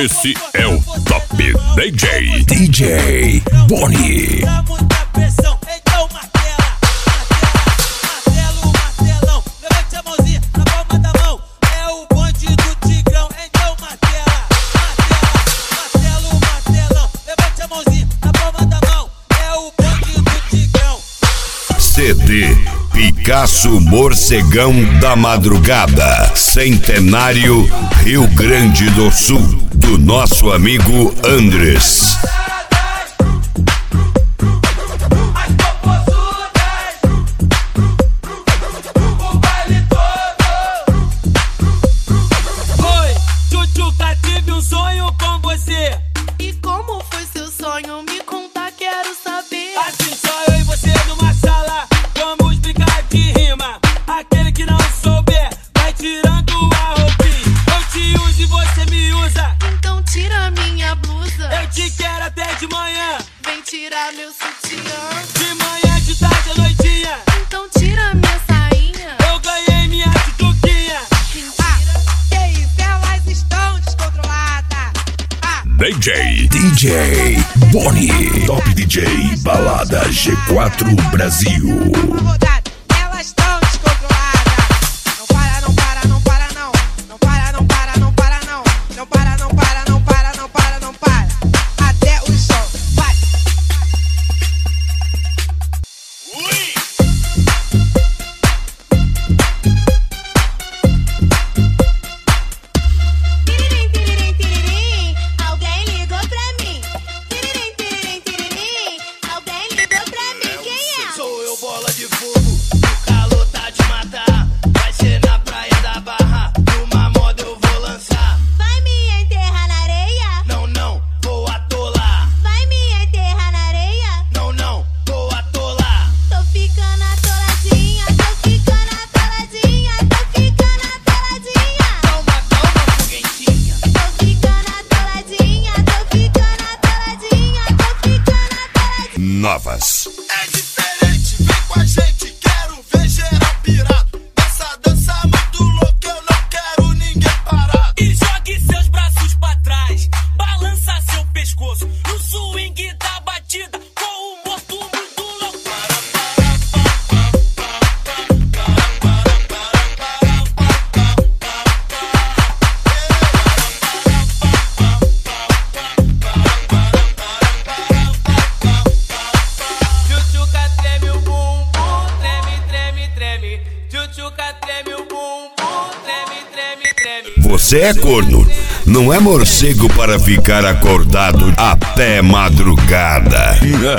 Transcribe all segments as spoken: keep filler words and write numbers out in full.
Esse é o Top D J. D J Boni. C D Picasso Morcegão da Madrugada, Centenário, Rio Grande do Sul, do nosso amigo Andres. Oi, Tchutchuca, tive um sonho com você. E como foi seu sonho? Me conta, quero saber. Assim só eu e você numa sala, vamos brincar de rima. Aquele que não souber, vai tirando a roupinha. Eu te uso e você me usa. Então tira minha blusa. Eu te quero até de manhã. Vem tirar meu sutiã. De manhã, de tarde, à noitinha. Então tira minha sainha. Eu ganhei minha tchutchuquinha. Mentira. Que isso? Elas estão descontroladas. Ah. D J. D J Boni. Top D J Balada G quatro Brasil. Rodada. Elas estão descontroladas. Não para, não para, não para, não. Não para, não para, não para, não. Não para, não para, não para, não para, não para. Até o chão. Vai. Tiririm, tiririm, tiririm, alguém ligou pra mim. Tiririm, tiririm, tiririm, alguém ligou pra mim. Quem é? Sou eu, bola de fogo, o calor tá de matar. Vai ser na praia da Barra, numa moda eu vou lançar. Vai me enterrar na areia? Não, não, vou atolar. Vai me enterrar na areia? Não, não, vou atolar. Tô ficando atoladinha, tô ficando atoladinha, tô ficando atoladinha. Calma, calma, foguentinha. Tô ficando atoladinha, tô ficando atoladinha, tô ficando atoladinha. Novas. É diferente, vem com a gente, quero ver geral pirado. Essa dança muito louca, eu não quero ninguém parado. E jogue seus braços pra trás, balança seu pescoço no swing da batida, com o morto muito louco. Tchutchuca treme o bumbum, treme, treme, treme. Tchutchuca treme o bumbum, treme, treme, treme. Você é corno, não é morcego para ficar acordado até madrugada.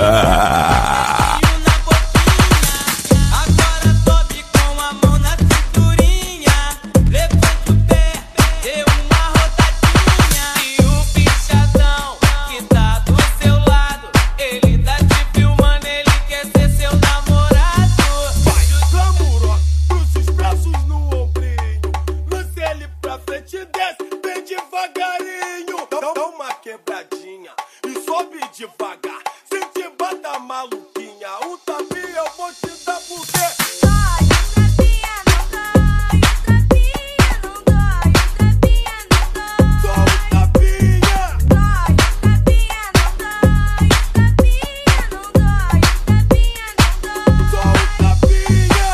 Na boquinha, agora sobe com a mão na cinturinha. Levante o pé, dê uma rodadinha. E o bichadão que tá do seu lado, ele tá te filmando, ele quer ser seu namorado. Vai, clamuro, cruza os braços no ombrinho. Lance ele pra frente e desce, bem devagarinho. Dá, dá uma quebradinha e sobe devagar. Se te bata maluquinha, o tapinha eu vou te dar porque... Dói, o trapinha não dói, o trapinha não dói, o trapinha não Só dói. o tapinha. Dói, o trapinha não dói, o trapinha não dói, o trapinha não Só dói. o tapinha.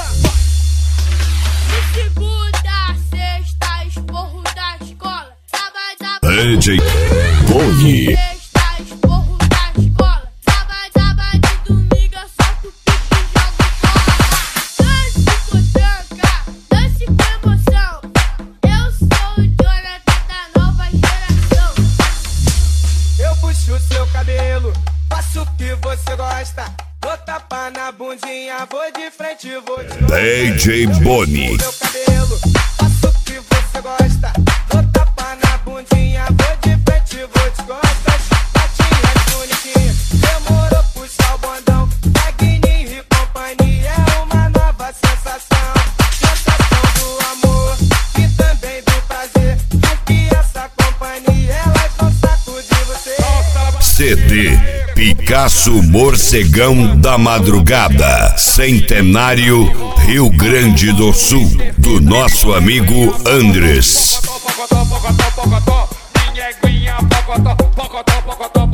De segunda a sexta, esporro da escola. Sábado, sábado, D J Boni. sexta, esporro da escola. Sábado, sábado e domingo eu solto pique e jogo bola. Dance com tranca, dance com emoção. Eu sou o Jonathan da nova geração. Eu puxo seu cabelo, faço o que você gosta. Vou tapar na bundinha, vou de frente, vou te D J Boni. meu cabelo, faço o que você gosta. Vou tapar na bundinha, vou de frente, vou de costas. Patinhas bonitinhas, demorou puxar o bondão. Magninho e companhia é uma nova sensação. Sensação do amor e também do prazer. Porque essa companhia, elas vão sacudir você. C D Picasso Morcegão da Madrugada, Centenário, Rio Grande do Sul, do nosso amigo Andres. Minha Eguinha, pocotó, pocotó, pocotó,